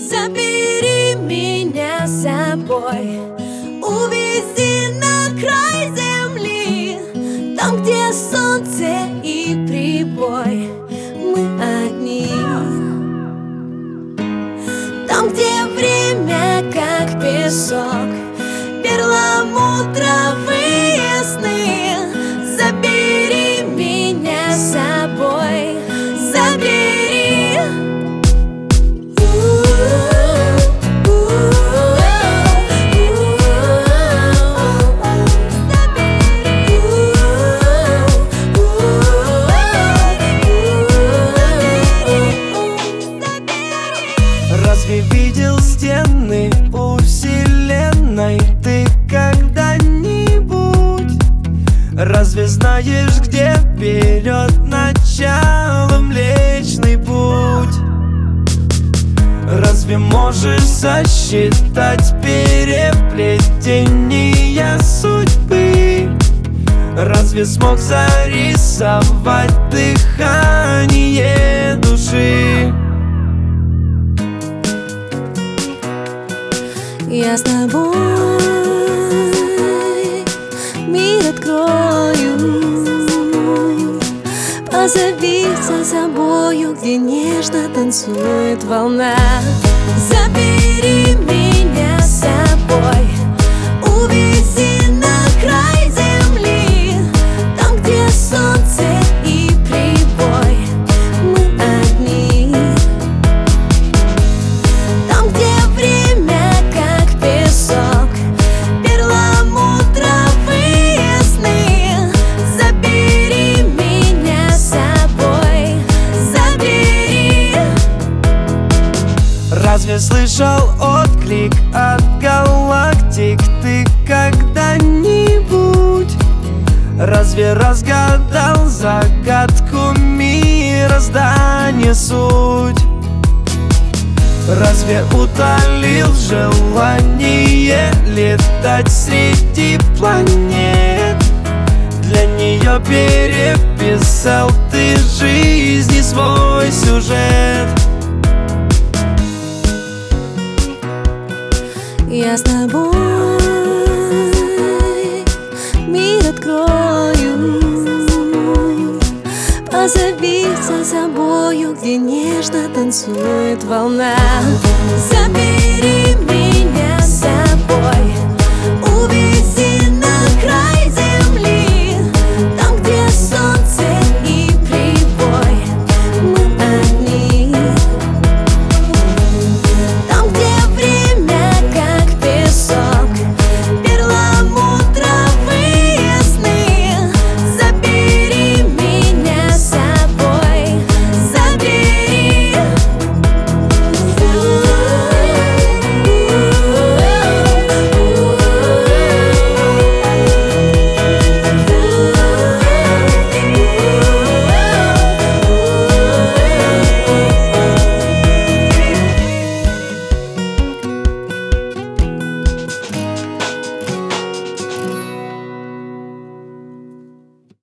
Забери меня с собой, увези на край земли, там, где солнце и прибой, мы одни. Там, где время как песок, перламутровые сны. Забери меня с собой, забери. Разве видел стены у вселенной ты когда-нибудь? Разве знаешь, где берет начало Млечный Путь? Разве можешь сосчитать переплетения судьбы? Разве смог зарисовать дыхание души? Я с тобой мир открою, позови за собою, где нежно танцует волна. Забери меня с собой, увези на край земли, там, где солнце и прибой, мы одни. Там, где время как песок, перламутровые сны. Забери меня с собой, забери. Разве слышал отклик от галактик ты когда-нибудь? Разве разгадал загадку мироздания суть? Разве утолил желание летать среди планет? Для нее переписал ты жизни свой сюжет. Я с тобой мир открою, позови за собою, где нежно танцует волна. Забери